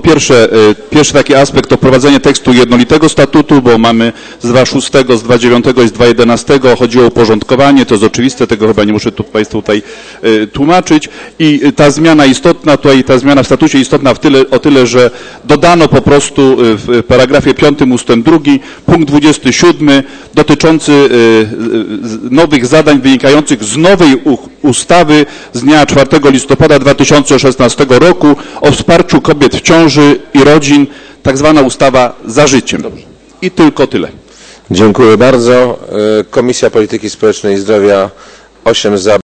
pierwszy taki aspekt to wprowadzenie tekstu jednolitego statutu, bo mamy z 2.6, z 2.9 i z 2.11 chodziło o uporządkowanie, to jest oczywiste, tego chyba nie muszę Państwu tutaj tłumaczyć. I ta zmiana istotna, ta zmiana w statucie istotna o tyle, że dodano po prostu w paragrafie 5 ustęp 2 punkt 27 dotyczący nowych zadań wynikających z nowej ustawy z dnia 4 listopada 2016 roku o wsparciu kobiet w ciąży i rodzin, tak zwana ustawa Za życiem. I tylko tyle. Dziękuję bardzo. Komisja Polityki Społecznej i Zdrowia 8 za.